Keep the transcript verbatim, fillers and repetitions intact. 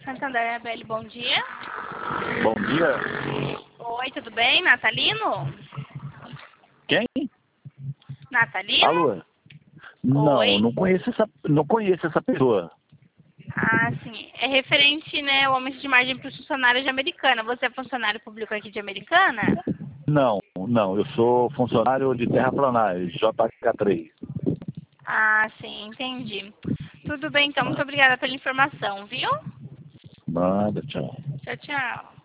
Santander, Abel, bom dia. Bom dia. Oi, tudo bem? Natalino? Quem? Natalino? Alô? Não, não conheço essa, não conheço essa pessoa. Ah, sim. É referente, né, ao aumento de margem para os funcionários de Americana. Você é funcionário público aqui de Americana? Não, não, eu sou funcionário de terraplanagem, J K três. Ah, sim, entendi. Tudo bem, então. Muito obrigada pela informação, viu? Manda, tchau. Tchau, tchau.